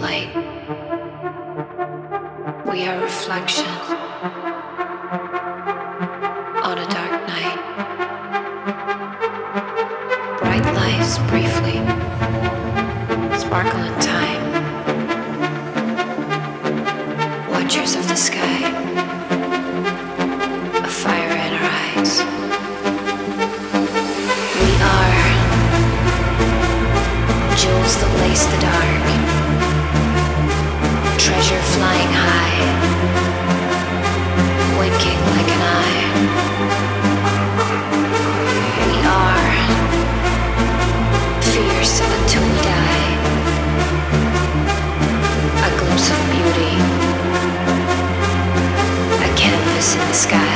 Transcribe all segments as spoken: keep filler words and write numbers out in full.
light. We are reflection on a dark night. Bright lights briefly sparkle in time. Watchers of the sky, a fire in our eyes. We are jewels that lace the dark, treasure flying high, winking like an eye. We are fierce until we die, a glimpse of beauty, a canvas in the sky.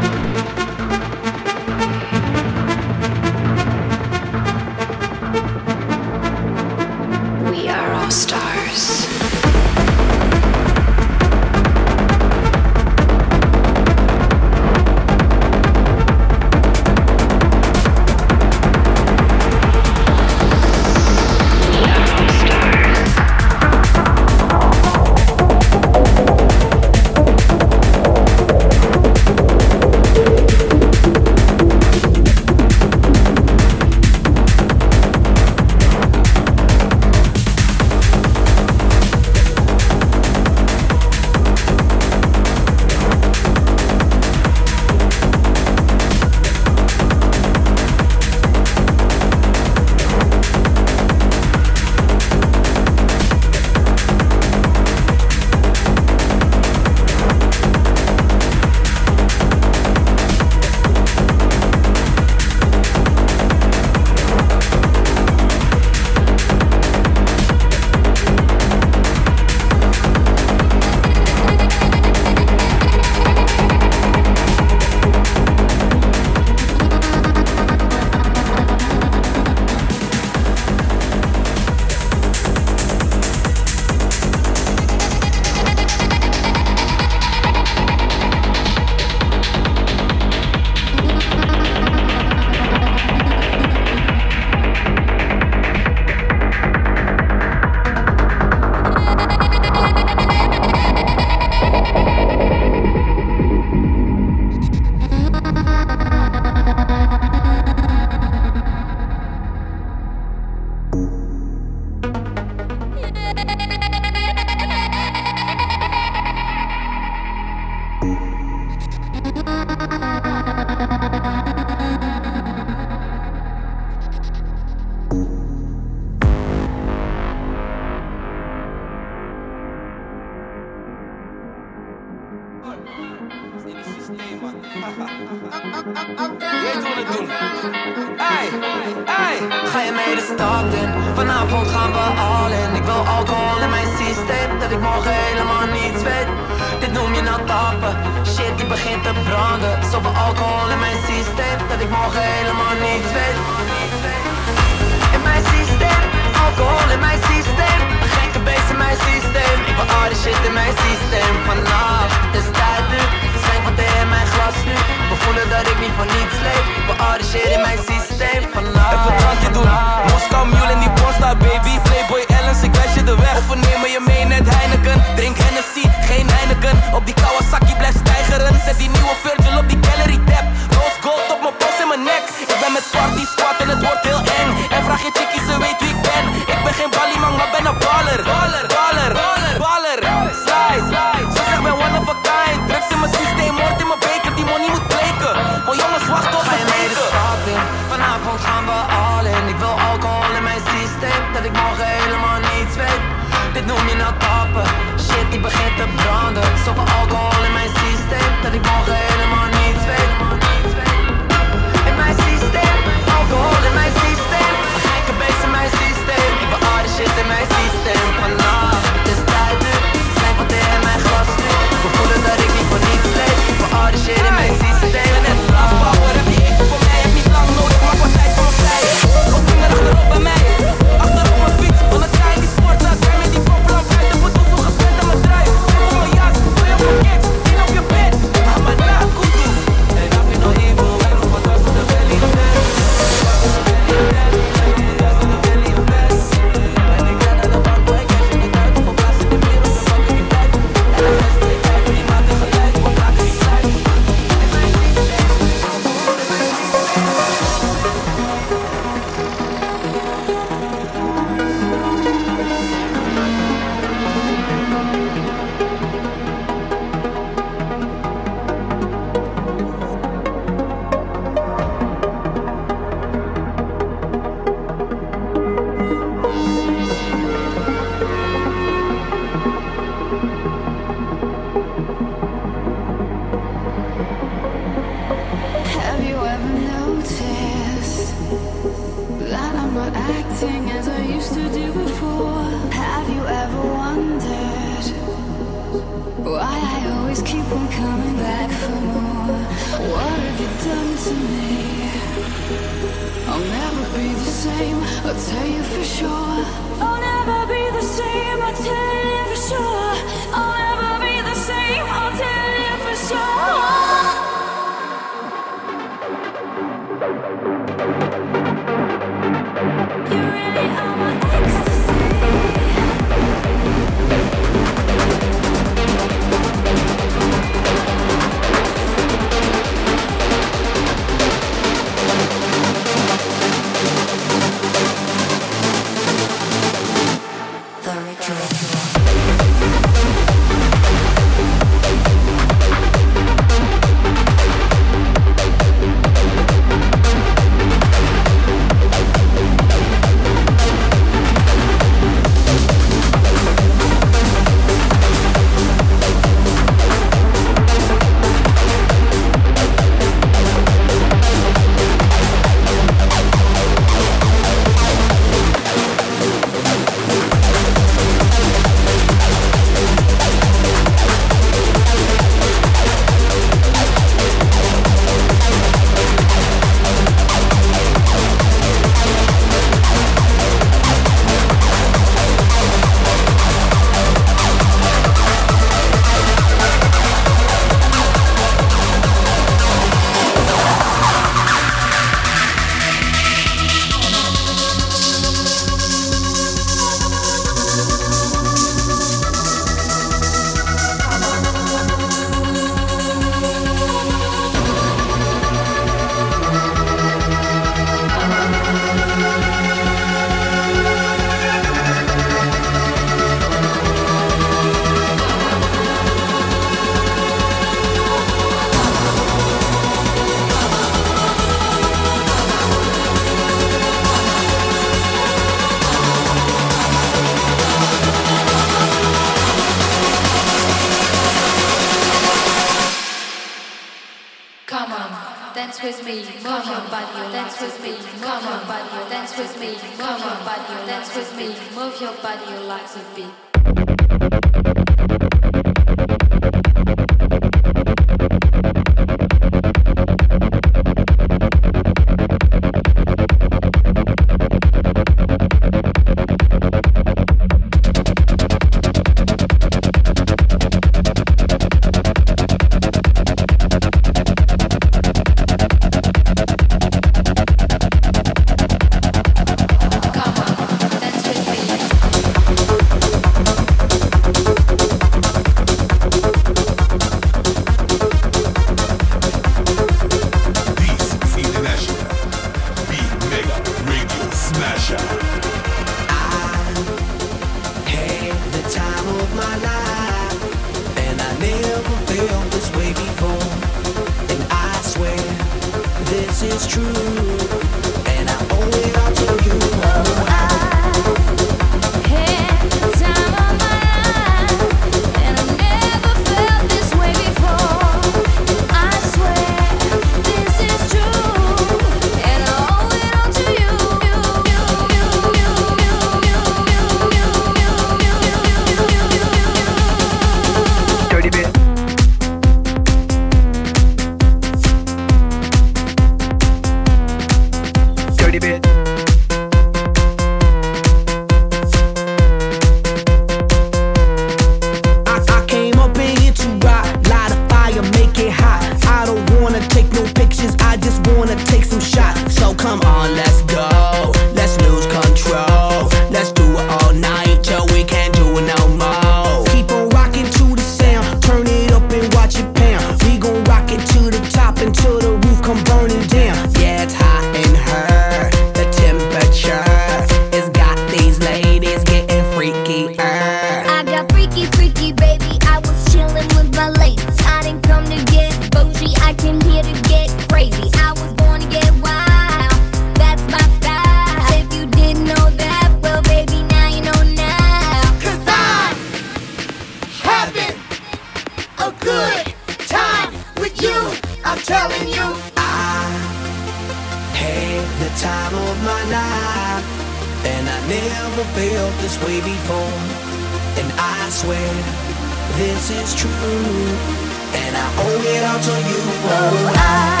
And I never felt this way before. And I swear this is true. And I owe it all to you. Oh, I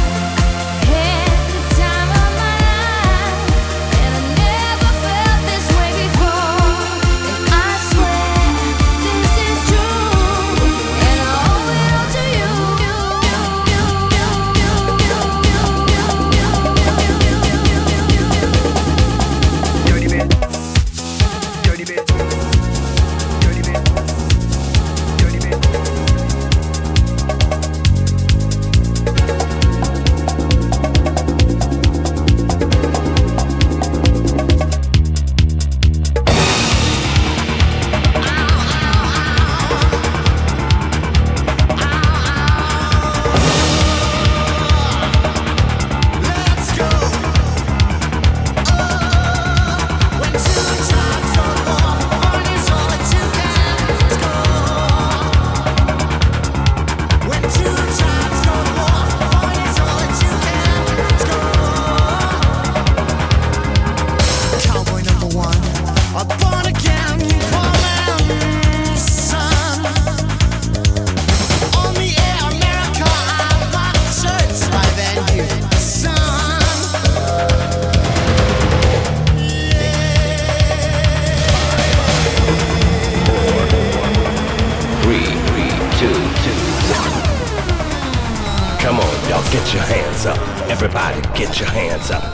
get your hands up. Everybody get your hands up.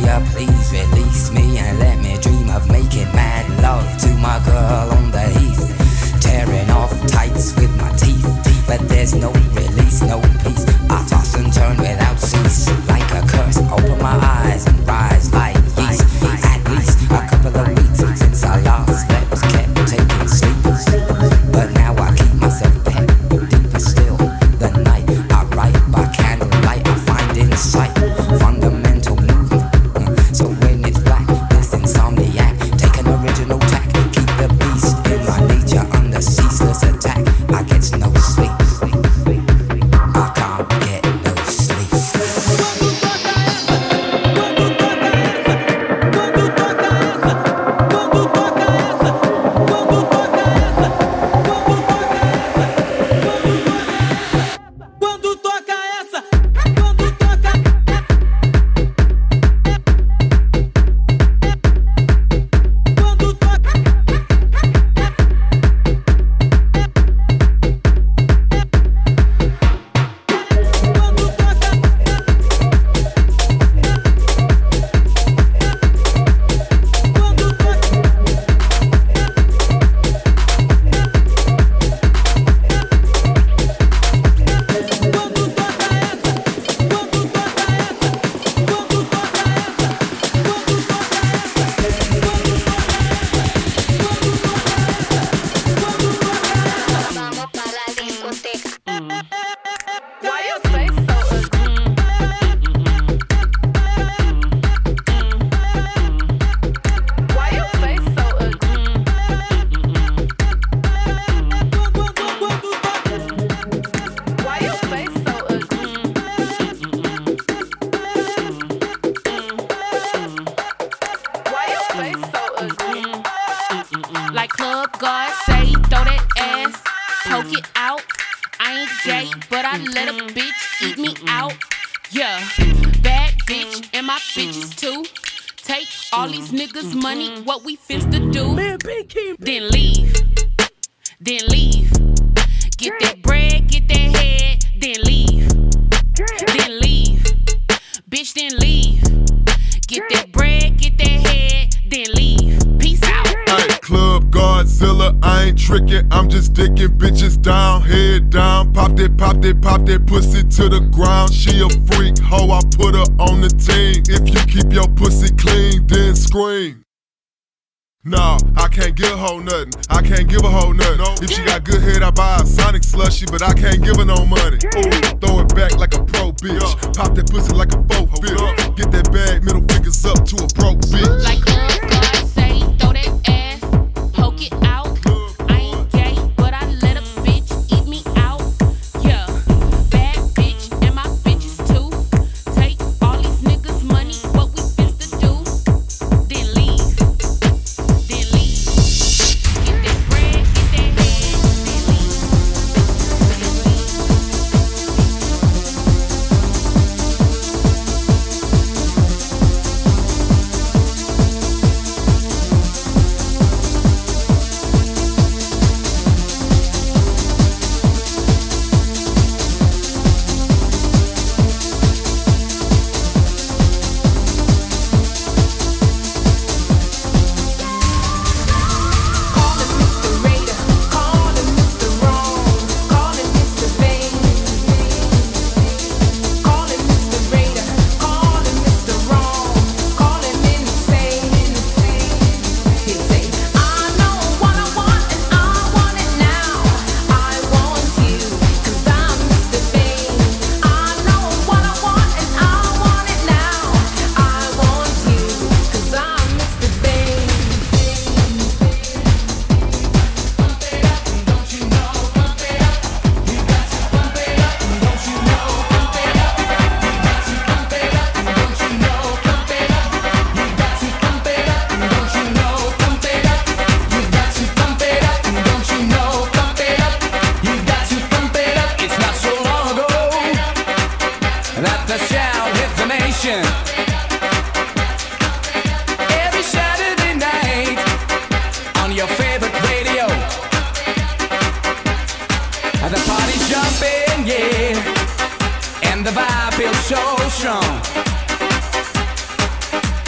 ya please release me and let me dream of making mad love to my girl on the heath, tearing off tights with my teeth, but there's no release, no peace. I toss and turn without cease, like a curse. Open my eyes and rise like yeast. At least a couple of weeks since I last slept, kept taking sleepers, but now I keep myself pet. Deeper still, the night I write by candlelight. I find insight, fundamental movement. So when it's black, this insomniac, take an original tack, keep the beast in my nature under ceaseless attack. I get no sleep, I can't get no sleep. What we finna do, then leave, then leave. Get that bread, get that head, then leave, then leave. Bitch, then leave. Get that bread, get that head, then leave. Peace out. Hey, Club Godzilla, I ain't tricking, I'm just dicking bitches down, head down. Pop that, pop that, pop that pussy to the ground. She a freak, ho, I put her on the team. If you keep your pussy clean, then scream. Nah, I can't give a hoe nothing. I can't give a hoe nothing. No. If she got good head, I buy a Sonic slushy, but I can't give her no money. Ooh, throw it back like a pro bitch. Yeah. Pop that pussy like a faux bitch. Get that bag, middle fingers up to a broke bitch. Like Club God say, throw that ass, poke it out. I ain't gay, but I let a bitch eat me out. Yeah, bad bitch, and my bitches too. Take all these niggas' money, what we finna do, then leave. and the vibe feels so strong.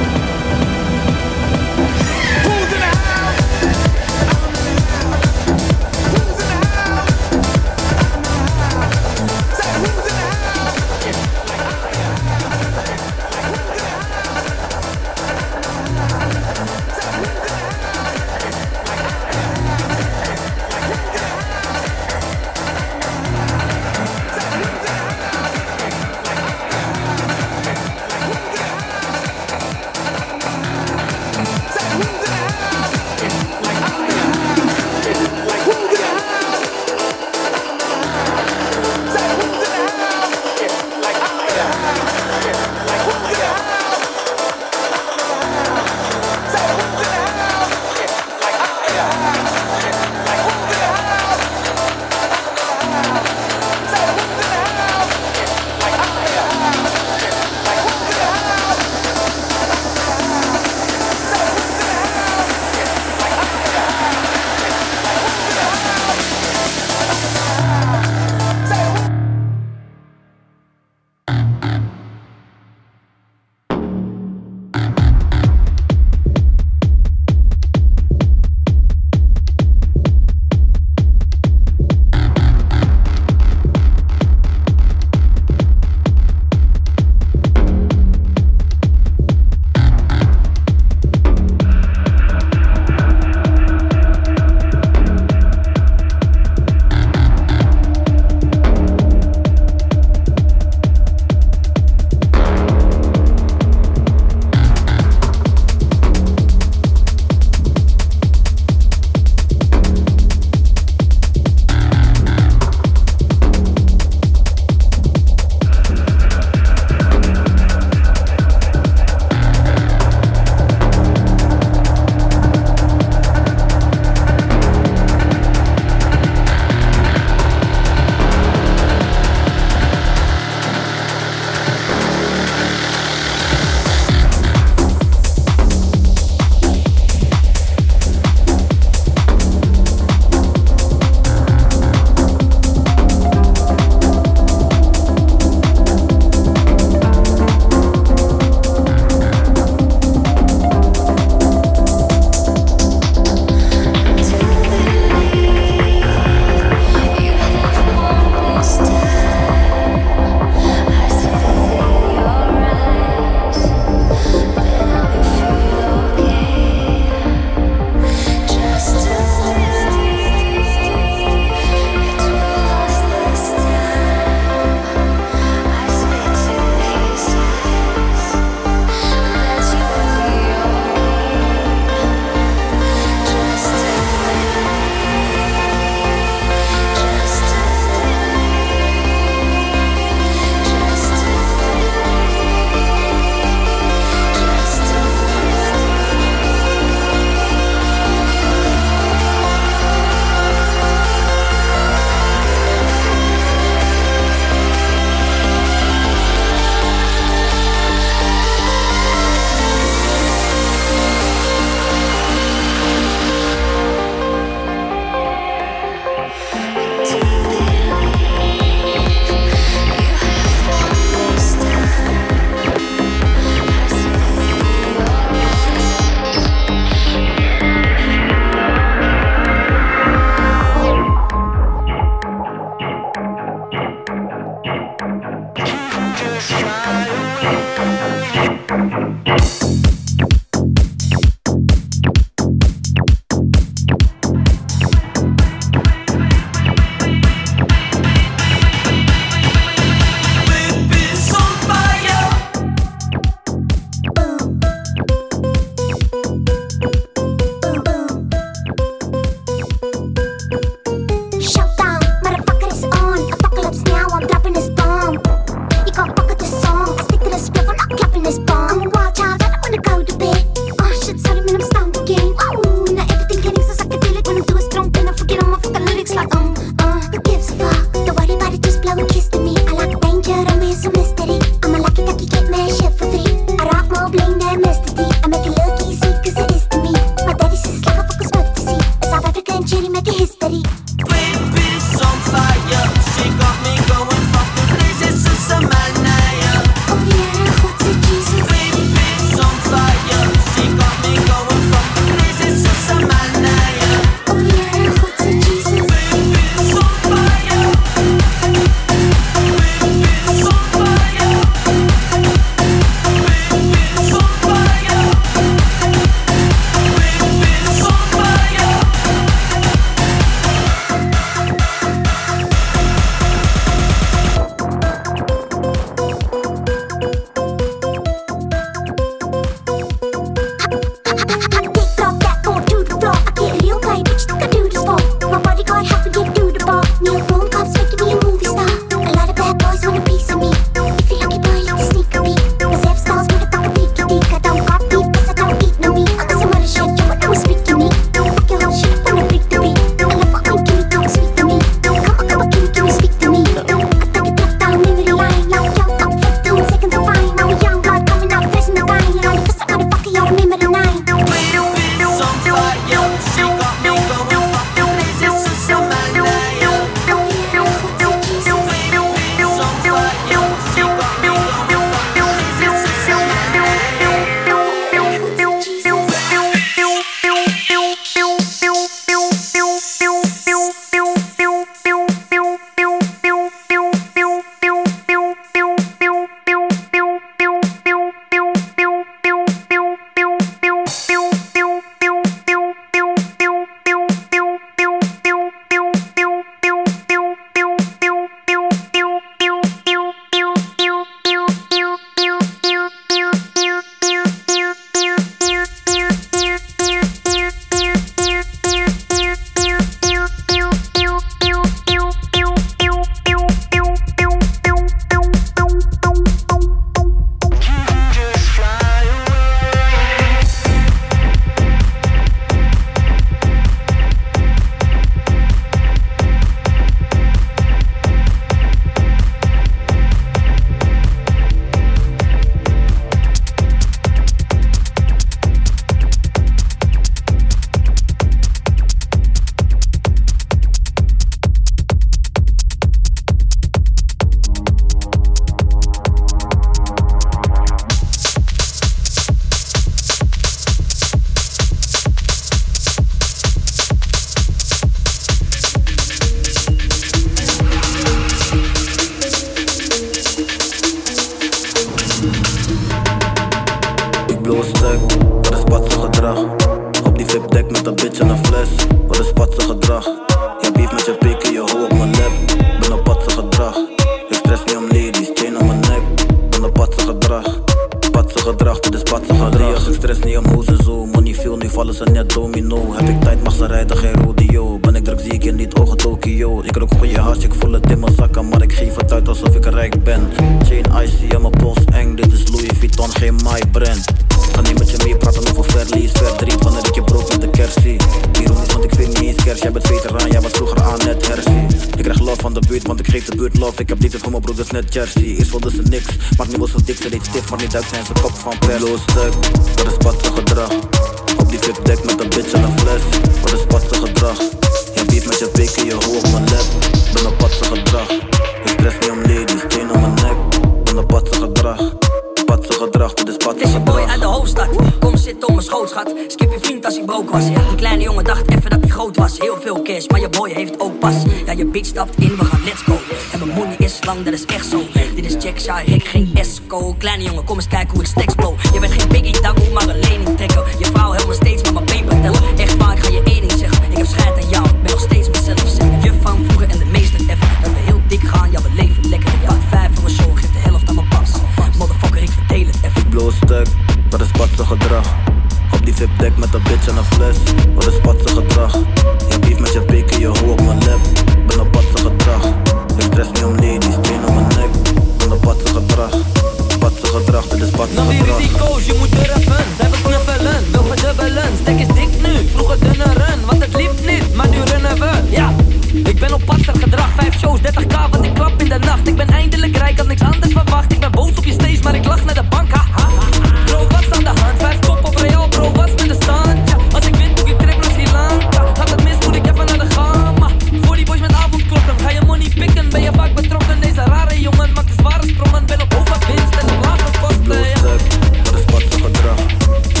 vallen ze net domino. Heb ik tijd, mag ze rijden, geen rodeo. Ben ik druk, zie ik je niet, ogen Tokio. Ik rook goeie hash, ik voel het in mijn zakken, maar ik geef het uit alsof ik rijk ben. Chain icy en mijn pols eng, dit is Louis Vuitton, geen my brand. Ga niet met je mee praten over verlies, verdriet wanneer ik je brood met de kersie. Ironisch, want ik vind niet eens kers, jij bent veteraan, jij was vroeger aan net hersie. Ik krijg love van de buurt, want ik geef de buurt love. Ik heb liefdes voor mijn broeders net Jersey. Eerst wilden ze niks, maar nu wil ze dik, ze deed stift, maar niet uit zijn ze kop van per. Low stuk, dat is patse gedrag. Op die flipdeck met een bitch en een fles, wat is patse gedrag. Je beef met je pik en je hoe op mijn lap, ben een patse gedrag. Ik stress niet om ladies, steen om mijn nek, ben een patse gedrag. Patse gedrag, dit is patse gedrag. Het is je boy uit de hoofdstad, kom zitten op mijn schoot, schat. Skip je vriend als hij broke was. Die kleine jongen dacht even dat hij groot was. Heel veel cash, maar je boy heeft ook pas. Ja, je bitch stapt in, we gaan let's go. En mijn money is lang, dat is echt zo. Dit is Jack Shy, Rick, geen Esco. Kleine jongen, kom eens kijken hoe ik stacks blow. Je bent geen biggie, dan moet maar een lening trekken. Je vrouw helemaal steeds maar mijn paper tellen. Echt waar, ik ga je één ding zeggen. Ik heb scheid aan jou, ik ben nog steeds mezelf. Zeg je van vroeger en de meester even. Dat we heel dik gaan, ja we leven lekker. Ik pak vijf voor een show, geef de helft aan mijn paps. Motherfucker, ik verdeel het even. Ik blow stuk, dat is patse gedrag. Op die flipdeck met een bitch en een fles, wat is patse gedrag. Je beef met je pik en je hoe op mijn lip, ben een patse gedrag. Ik stress niet om ladies, steen om mijn nek, ben een patse gedrag. Patse gedrag, dit is patse gedrag. Nam die risico's, je moet durven. Zij wil knuffelen, wil verdubbelen. Stek is dik nu, vroeger dunner run. Want het liep niet, maar nu runnen we, ja. Ik ben op patse gedrag, vijf shows, dertig k, want ik klap in de nacht. Ik ben eindelijk rijk, had niks anders verwacht. Ik ben boos op je stage, maar ik lach naar de bank, ha, ha. Bro, wat is aan de hand? Vijf kop op Real, bro, wat is met de stand? Ja, als ik win, doe ik trip naar Sri Lanka. Gaat het mis, moet ik even naar de gamma. Voor die boys met avondklokken, ga je money pikken. Ben je vaak betrokken, deze rare jongen maakt de zware sprongen. Ben op hoge winst en op lage kosten, ja. Dat is patse gedrag.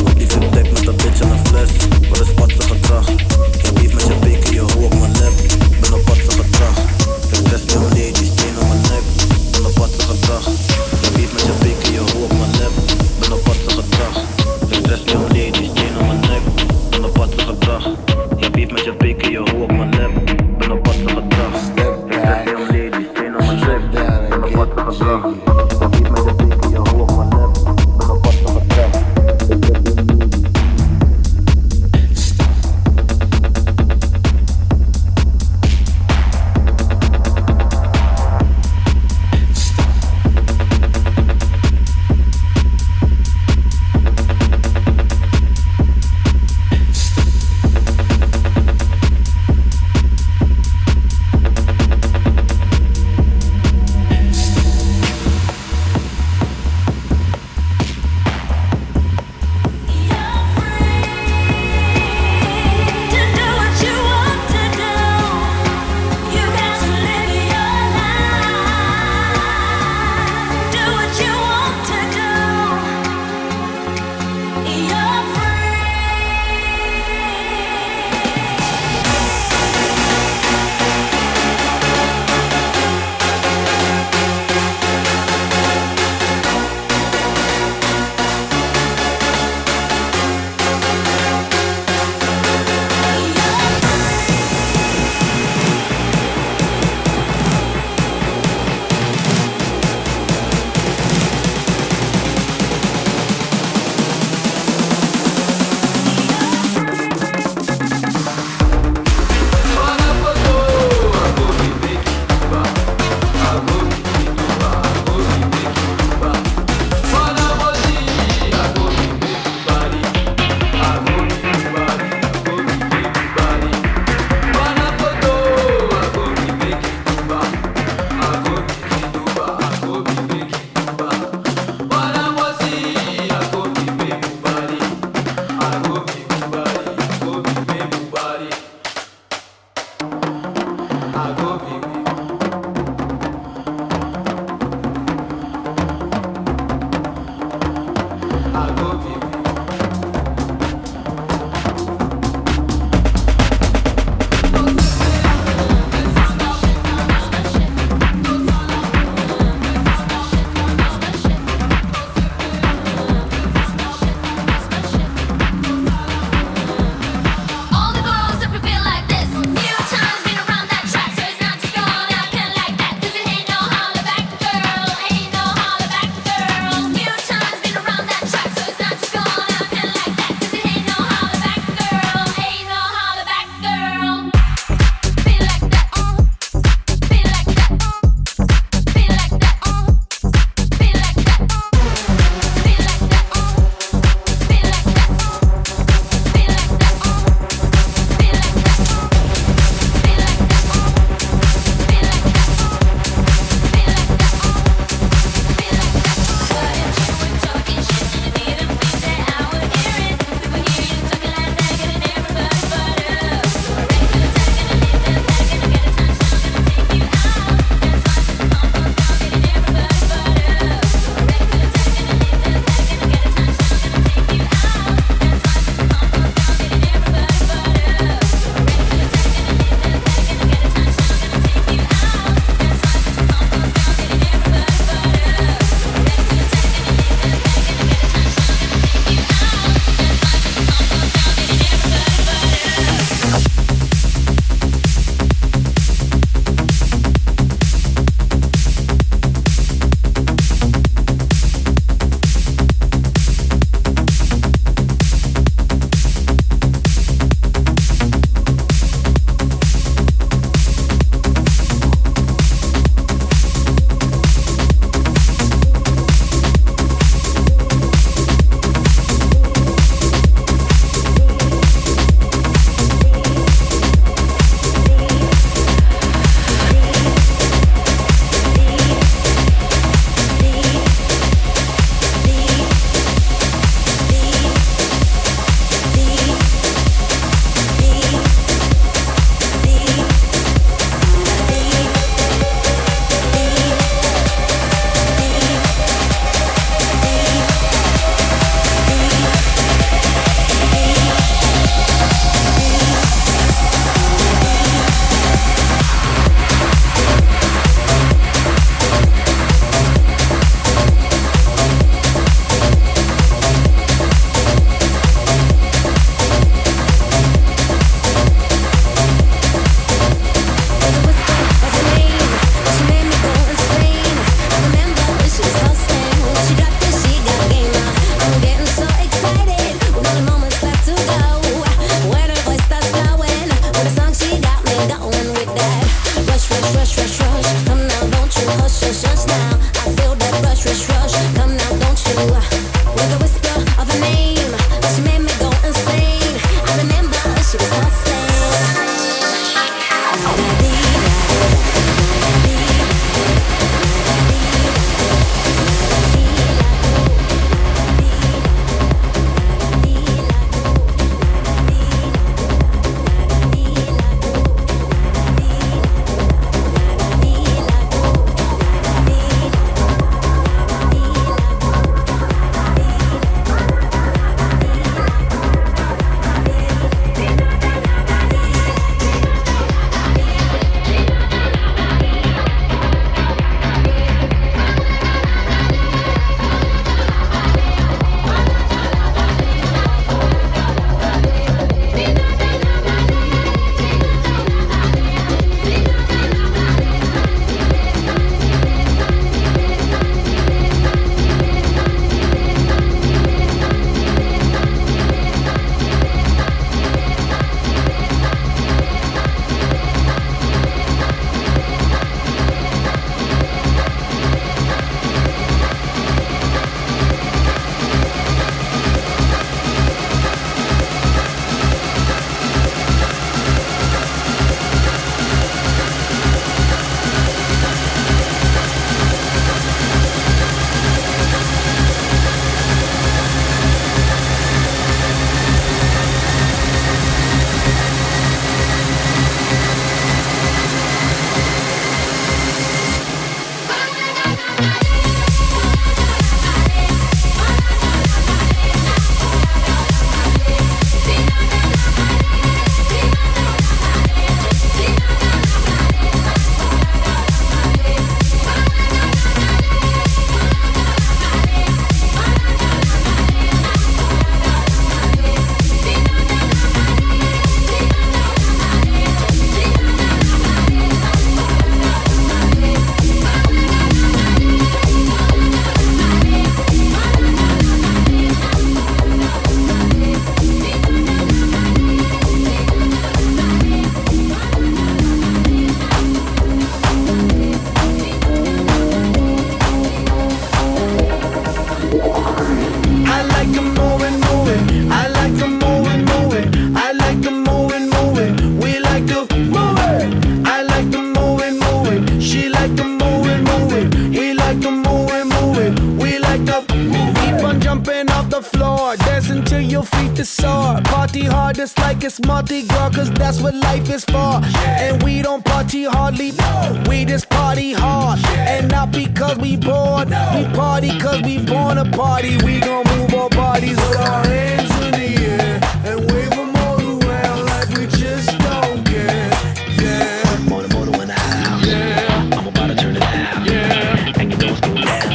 party hard just like it's Mardi Gras, cause that's what life is for. And we don't party hardly, we just party hard. And not because we bored, we party cause we born to party. We gon' move our bodies with our hands in the air and wave them all around like we just don't care. Yeah, motor motor in the house. Yeah, I'm about to turn it out. Yeah, and you know it's going down.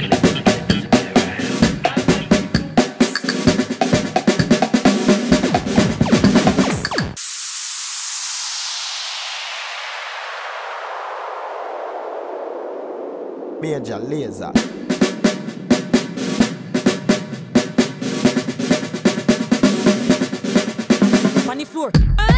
Major Lazer. On the floor.